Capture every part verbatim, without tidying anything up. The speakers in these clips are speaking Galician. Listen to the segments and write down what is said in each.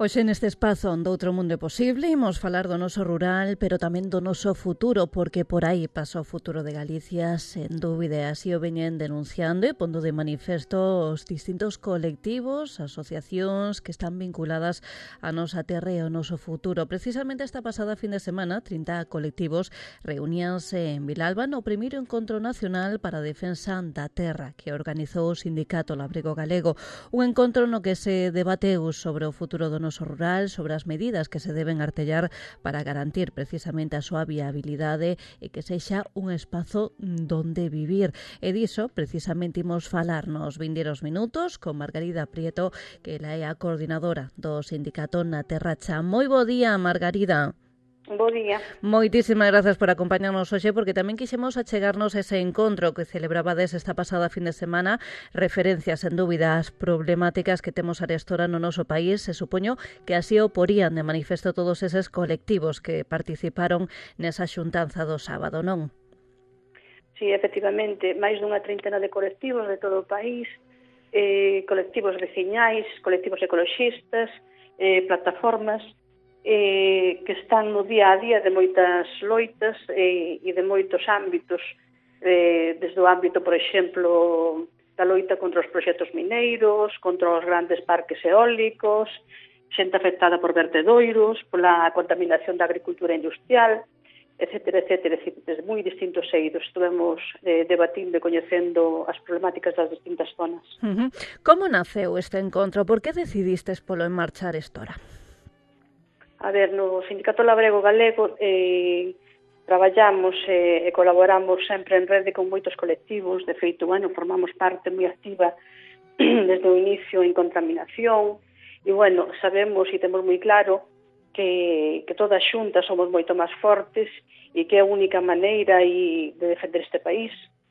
Hoxe neste espazo do Outro Mundo é Posible imos falar do noso rural, pero tamén do noso futuro, porque por aí pasa o futuro de Galicia, sen dúbida. Así o veñen denunciando e pondo de manifesto os distintos colectivos, asociacións que están vinculadas a nosa terra e ao noso futuro. Precisamente esta pasada fin de semana, trinta colectivos reuníanse en Vilalba no primeiro encontro nacional para a defensa da terra que organizou o Sindicato Labrego Galego. Un encontro no que se debateu sobre o futuro do noso rural, sobre as medidas que se deben artellar para garantir precisamente a súa viabilidade e que sexa un espazo donde vivir. E diso, precisamente, imos falar nos vindeiros minutos con Margarida Prieto, que ela é a coordinadora do sindicato na Terra Cha. Moi bo día, Margarida. Bo día. Moitísimas grazas por acompañarnos hoxe, porque tamén quixemos achegarnos ese encontro que celebrabades esta pasada fin de semana, referencias, en dúbida, ás problemáticas que temos arestora no noso país. Se supoño que así o porían de manifesto todos eses colectivos que participaron nesa xuntanza do sábado, non? Sí, efectivamente, máis dunha treintena de colectivos de todo o país, eh, colectivos veciñais, colectivos ecoloxistas, eh, plataformas, eh, que están no día a día de moitas loitas eh, e de moitos ámbitos, eh, desde o ámbito, por exemplo, da loita contra os proxectos mineiros, contra os grandes parques eólicos, xente afectada por vertedoiros, pola contaminación da agricultura industrial, etcétera, etcétera, desde moi distintos eidos. Estuvemos eh, debatindo e coñecendo as problemáticas das distintas zonas. Uh-huh. Como naceu este encontro? Por que decidistes polo en marchar estora? A ver, no Sindicato Labrego Galego eh, traballamos eh, e colaboramos sempre en rede con moitos colectivos. De feito, bueno, formamos parte moi activa desde o inicio en contaminación e, bueno, sabemos e temos moi claro que, que todas xuntas somos moito máis fortes e que é a única maneira de defender este país.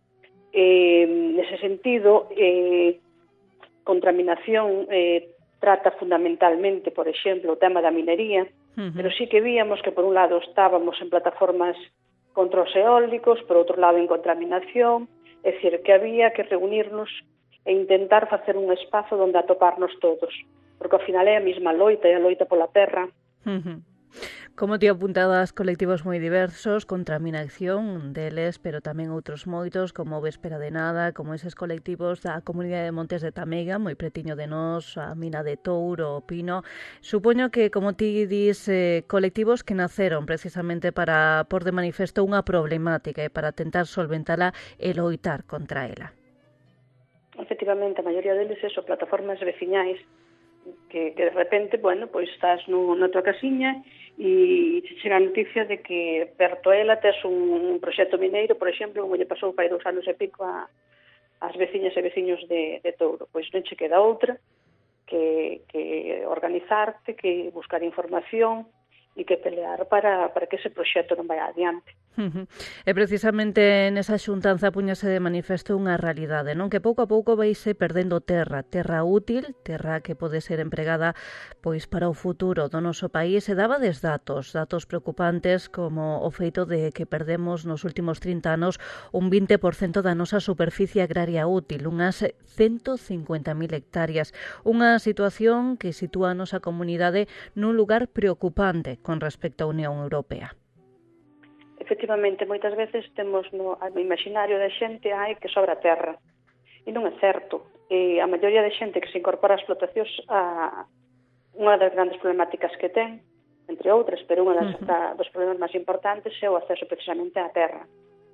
Eh, nese sentido, eh, contaminación eh, trata fundamentalmente, por exemplo, o tema da minería, uh-huh. pero sí que víamos que, por un lado, estábamos en plataformas contra os eólicos, por outro lado, en contaminación, é dicir, que había que reunirnos e intentar facer un espazo onde atoparnos todos, porque ao final é a mesma loita, é a loita pola terra. Uh-huh. Como te apuntadas, colectivos moi diversos, contaminación deles, pero tamén outros moitos, como Véspera de Nada, como eses colectivos da comunidade de Montes de Tamega, moi pretiño de nós, a Mina de Touro, o Pino. Supoño que, como ti dis, eh, colectivos que naceron precisamente para pôr de manifesto unha problemática e para tentar solventala e loitar contra ela. Efectivamente, a maioría deles eso, plataformas veciñais, que, que de repente, bueno, pois estás no, na tua casiña e che chega a noticia de que perto a ela tes un, un proxecto mineiro, por exemplo, como lle pasou fai dous anos e pico a, as veciñas e veciños de, de Touro. Pois non che queda outra que, que organizarte, que buscar información e que pelear para, para que ese proxecto non vai adiante. Uh-huh. E precisamente nesa xuntanza puñase de manifesto unha realidade, non? Que pouco a pouco veise perdendo terra, terra útil, terra que pode ser empregada pois para o futuro do noso país, e dabades datos, datos preocupantes como o feito de que perdemos nos últimos trinta anos un vinte por cento da nosa superficie agraria útil, unhas ciento cincuenta mil hectáreas, unha situación que sitúa a nosa comunidade nun lugar preocupante con respecto á Unión Europea. Efectivamente, moitas veces temos no, no imaginario da xente ai que sobra terra. E non é certo. E a maioría de xente que se incorpora ás explotacións, a unha das grandes problemáticas que ten, entre outras, pero unha das, uh-huh. da, dos problemas máis importantes é o acceso precisamente á terra.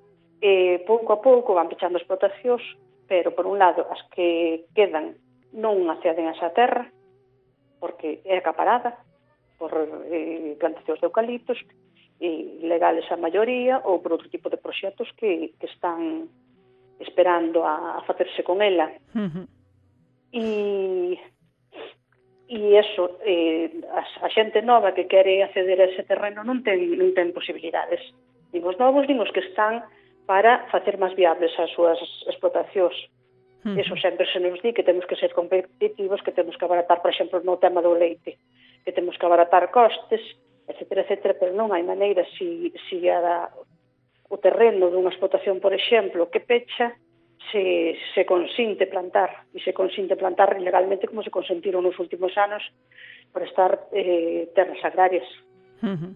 E pouco a pouco van pechando explotacións, pero por un lado as que quedan non acceden a esa terra, porque é acaparada por eh, plantacións de eucaliptos, e legales a maioría, ou por outro tipo de proxectos que, que están esperando a, a facerse con ela. Uh-huh. E, e eso, eh, a, a xente nova que quere acceder a ese terreno non ten, non ten posibilidades. Nin os novos, nin os que están para facer máis viables as súas explotacións. Uh-huh. Eso sempre se nos di que temos que ser competitivos, que temos que abaratar, por exemplo, no tema do leite, que temos que abaratar costes, etcétera, etcétera, pero non hai maneira si, si a, o terreno dunha explotación, por exemplo, que pecha, se, se consinte plantar, e se consinte plantar ilegalmente como se consentiron nos últimos anos por estar eh, terras agrarias. Uh-huh.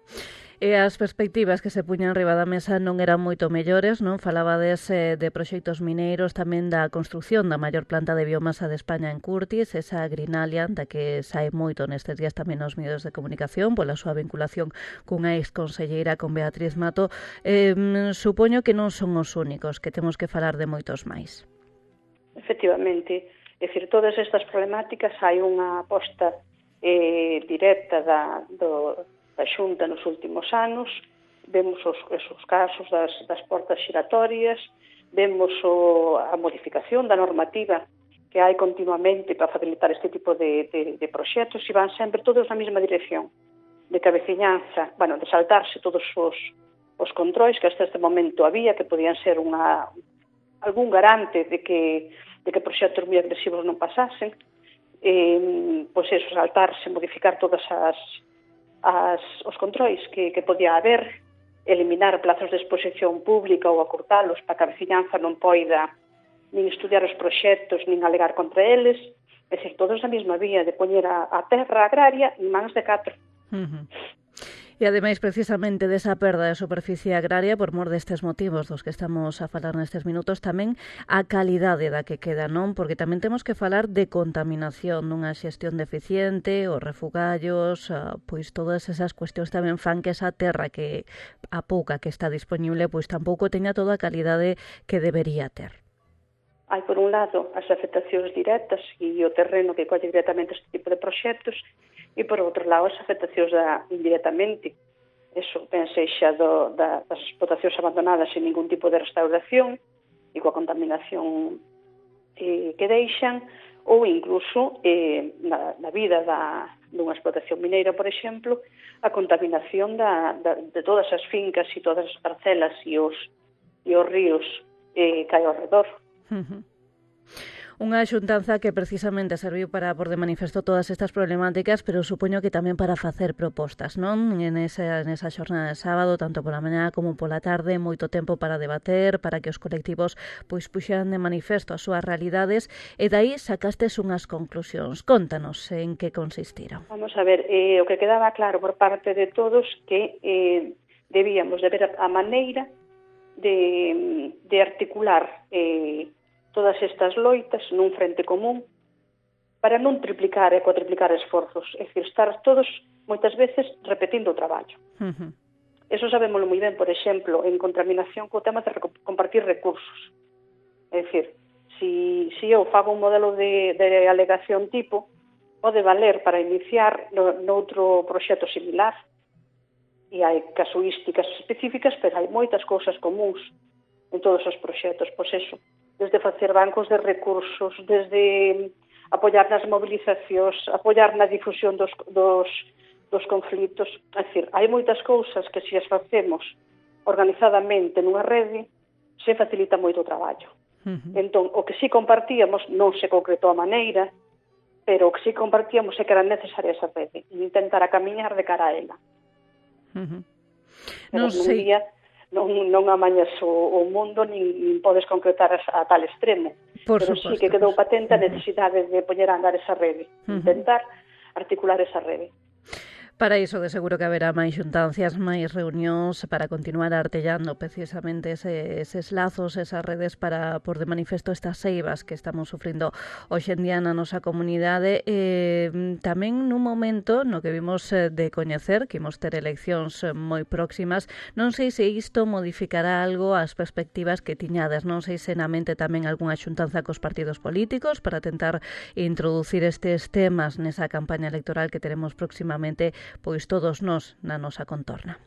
E as perspectivas que se puñan riba da mesa non eran moito mellores, non? Falabades eh, de proxectos mineiros, tamén da construción da maior planta de biomasa de España en Curtis, esa Grinalia, da que sae moito nestes días tamén nos medios de comunicación pola súa vinculación cunha ex-conselleira con Beatriz Mato. Eh, supoño que non son os únicos, que temos que falar de moitos máis. Efectivamente, é dicir, todas estas problemáticas hai unha aposta eh, directa da, do da Xunta nos últimos anos, vemos os, esos casos das, das portas xiratorias, vemos o, a modificación da normativa que hai continuamente para facilitar este tipo de, de, de proxectos e van sempre todos na mesma dirección, de cabeciñanza, bueno, de saltarse todos os, os controis que hasta este momento había, que podían ser unha, algún garante de que, de que proxectos moi agresivos non pasasen, eh, pois eso, saltarse, modificar todas as As, os controis que, que podía haber, eliminar plazos de exposición pública ou acortalos para que a veciñanza non poida nin estudiar os proxectos, nin alegar contra eles, é dicir, todos na mesma vía de poñer a, a terra agraria en mans de catro. Uh-huh. E ademais, precisamente, desa perda de superficie agraria, por mor destes motivos dos que estamos a falar nestes minutos, tamén a calidade da que queda, non? Porque tamén temos que falar de contaminación, dunha xestión deficiente, os refugallos, pois todas esas cuestións tamén fan que esa terra que a pouca que está disponible, pois tampouco teña toda a calidade que debería ter. Hai, por un lado, as afectacións directas e o terreno que colle directamente este tipo de proxectos, e, por outro lado, as afectacións da, indirectamente. Eso, pensei xa do, da, das explotacións abandonadas sin ningún tipo de restauración e coa contaminación eh, que deixan, ou incluso eh, na, na vida da, dunha explotación mineira, por exemplo, a contaminación da, da, de todas as fincas e todas as parcelas e os, e os ríos eh, que hai ao redor. Uh-huh. Unha xuntanza que precisamente serviu para pôr de manifesto todas estas problemáticas, pero supoño que tamén para facer propostas, non? En esa, en esa xornada de sábado, tanto pola mañá como pola tarde, moito tempo para debater, para que os colectivos pois puxeran de manifesto as súas realidades, e daí sacastes unhas conclusións. Contanos en que consistiron. Vamos a ver, eh, o que quedaba claro por parte de todos que eh, debíamos de ver a maneira de, de articular eh, todas estas loitas nun frente común para non triplicar e cuatriplicar esforzos, é dicir, estar todos moitas veces repetindo o traballo. Uh-huh. Eso sabémoslo moi ben, por exemplo, en contaminación co tema de compartir recursos. É dicir, si, si eu fago un modelo de, de alegación tipo, pode valer para iniciar no, noutro proxecto similar, e hai casuísticas específicas, pero hai moitas cousas comuns en todos os proxectos, pois eso, desde facer bancos de recursos, desde apoiar nas movilizacións, apoiar na difusión dos, dos, dos conflitos. É dicir, hai moitas cousas que se as facemos organizadamente nunha rede, se facilita moito o traballo. Uh-huh. Entón, o que si compartíamos non se concretou a maneira, pero o que si compartíamos é que era necesaria esa rede, e intentar a camiñar de cara a ela. Uh-huh. Non sei... Día, non, non amañas o, o mundo nin, nin podes concretar a, a tal extremo. Por pero suposto, sí que quedou patente a uh-huh. necesidade de poñer a andar esa rede, uh-huh. intentar articular esa rede. Para iso, de seguro que haberá máis xuntancias, máis reunións para continuar artellando precisamente ese, eses lazos, esas redes para pôr de manifesto estas seivas que estamos sufrindo hoxe en día na nosa comunidade. Eh, tamén nun momento no que vimos de coñecer que imos ter eleccións moi próximas, non sei se isto modificará algo as perspectivas que tiñades, non sei se na mente tamén algunha xuntanza cos partidos políticos para tentar introducir estes temas nesa campaña electoral que teremos próximamente pois todos nós na nosa contorna.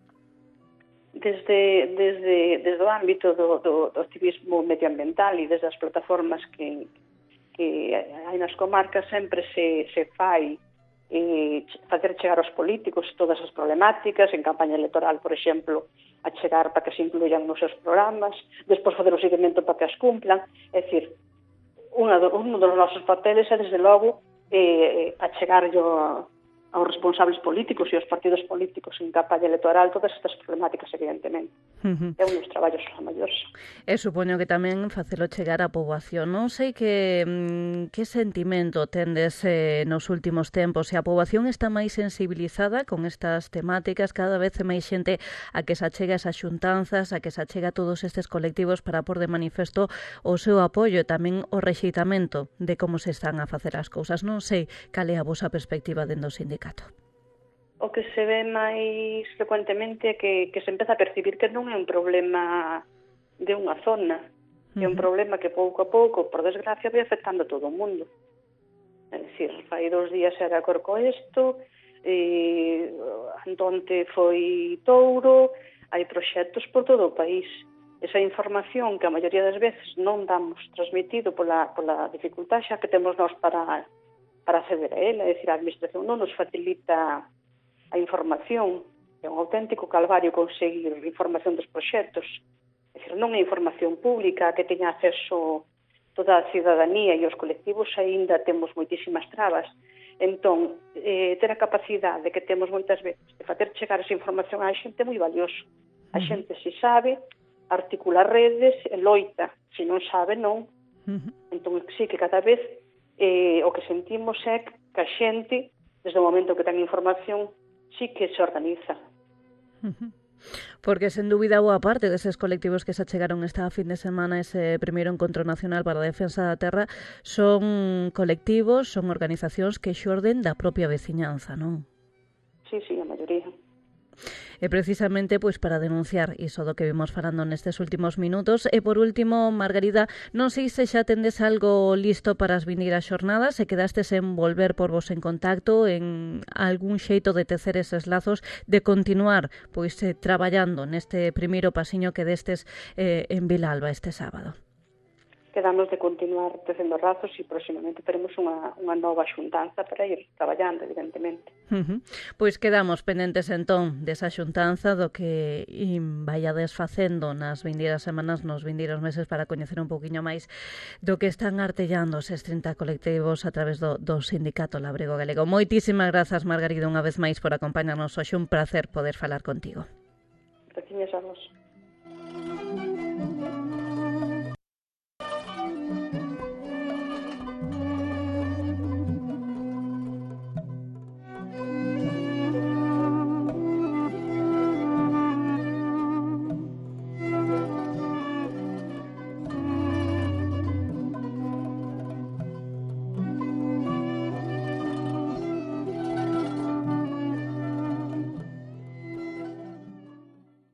Desde, desde, desde o ámbito do, do, do activismo medioambiental e desde as plataformas que, que hai nas comarcas sempre se, se fai eh, facer chegar aos políticos todas as problemáticas, en campaña electoral, por exemplo, a chegar para que se incluyan nos seus programas, despois fazer o seguimento para que as cumplan. É dicir, un dos nosos papeles é, desde logo, eh, a chegar yo aos responsables políticos e aos partidos políticos en campaña electoral todas estas problemáticas, evidentemente. Uh-huh. É un dos traballos a maiores. E supoño que tamén facelo chegar á poboación. Non sei que, que sentimento tendes eh, nos últimos tempos, se a poboación está máis sensibilizada con estas temáticas, cada vez é máis xente a que se achega esas xuntanzas, a que se achega a todos estes colectivos para pôr de manifesto o seu apoio e tamén o rexeitamento de como se están a facer as cousas. Non sei cal é a vosa perspectiva dentro do sindicato. O que se ve máis frecuentemente é que, que se empeza a percibir que non é un problema de unha zona, uh-huh. é un problema que pouco a pouco, por desgracia, vai afectando a todo o mundo. É dicir, fai dos días era Corcoesto, e antonte foi Touro, hai proxectos por todo o país. Esa información que a maioría das veces non damos transmitido pola, pola dificultade xa que temos nós para, para acceder a ela, é dicir, a administración non nos facilita a información, é un auténtico calvario conseguir información dos proxectos. É dicir, non é información pública que teña acceso toda a cidadanía e os colectivos aínda temos moitísimas trabas. Entón, eh, ter a capacidade que temos moitas veces de facer chegar esa información á xente é moi valioso. A xente, se sabe, articula redes e loita. Se non sabe, non. Entón, sí que cada vez eh, o que sentimos é que a xente, desde o momento que ten información, sí que se organiza. Porque, sen dúbida, boa parte deses colectivos que se achegaron esta fin de semana ese primeiro encontro nacional para a defensa da terra son colectivos, son organizacións que xorden da propia veciñanza, non? Sí, sí, a maioría. E precisamente pois para denunciar iso do que vimos falando nestes últimos minutos. E por último, Margarida, non sei se xa tendes algo listo para as vindeiras xornadas, se quedastes en volver por vos en contacto, en algún xeito de tecer eses lazos, de continuar pois eh, traballando neste primeiro pasiño que destes eh, en Vilalba este sábado. Quedamos de continuar tecendo razos e próximamente teremos unha, unha nova xuntanza para ir traballando, evidentemente. Uh-huh. Pois quedamos pendentes entón desa xuntanza do que vaiades facendo nas vindeiras semanas, nos vindeiros meses, para coñecer un pouquiño máis do que están artellando os trinta colectivos a través do, do Sindicato Labrego Galego. Moitísimas grazas, Margarida, unha vez máis por acompañarnos hoxe. Un placer poder falar contigo. Gracias a vos.